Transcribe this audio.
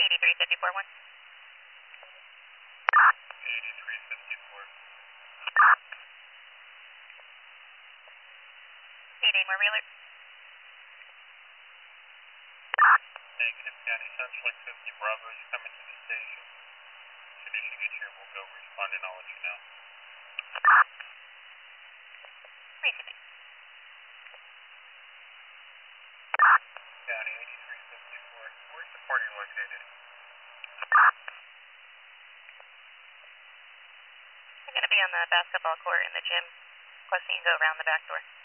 8354-1. 8354. 88 more Wheeler. Negative, County Sunselect 50 Bravo is coming to the station. As soon as you get here, we'll go respond and I'll let you know. Receiving. County 8354. Where's the party located? I'm going to be on the basketball court in the gym. Plus, you can go around the back door.